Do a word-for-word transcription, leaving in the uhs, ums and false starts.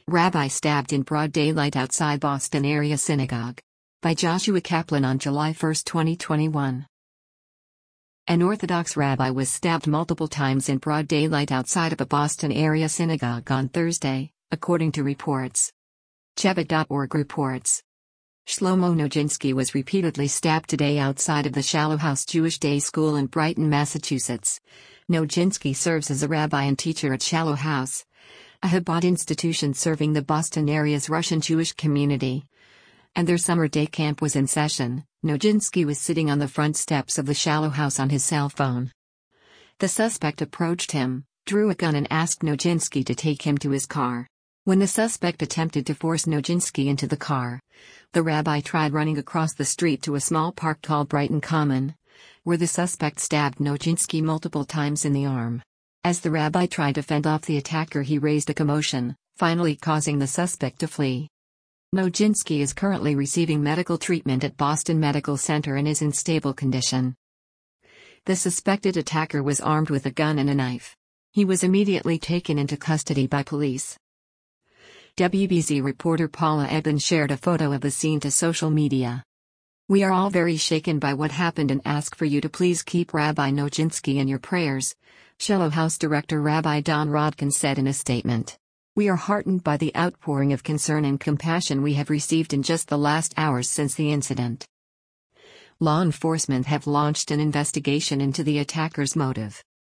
Rabbi stabbed in broad daylight outside Boston area synagogue. By Joshua Kaplan on July first, twenty twenty-one. An Orthodox rabbi was stabbed multiple times in broad daylight outside of a Boston area synagogue on Thursday, according to reports. Chebet dot org reports. Shlomo Nojinsky was repeatedly stabbed today outside of the Shallow House Jewish Day School in Brighton, Massachusetts. Nojinsky serves as a rabbi and teacher at Shallow House, a Chabad institution serving the Boston area's Russian Jewish community. And their summer day camp was in session. Nojinsky was sitting on the front steps of the Shallow House on his cell phone. The suspect approached him, drew a gun and asked Nojinsky to take him to his car. When the suspect attempted to force Nojinsky into the car, the rabbi tried running across the street to a small park called Brighton Common, where the suspect stabbed Nojinsky multiple times in the arm. As the rabbi tried to fend off the attacker, he raised a commotion, finally causing the suspect to flee. Nojinsky is currently receiving medical treatment at Boston Medical Center and is in stable condition. The suspected attacker was armed with a gun and a knife. He was immediately taken into custody by police. W B Z reporter Paula Eben shared a photo of the scene to social media. "We are all very shaken by what happened and ask for you to please keep Rabbi Nojinsky in your prayers," Shallow House Director Rabbi Don Rodkin said in a statement. "We are heartened by the outpouring of concern and compassion we have received in just the last hours since the incident." Law enforcement have launched an investigation into the attacker's motive.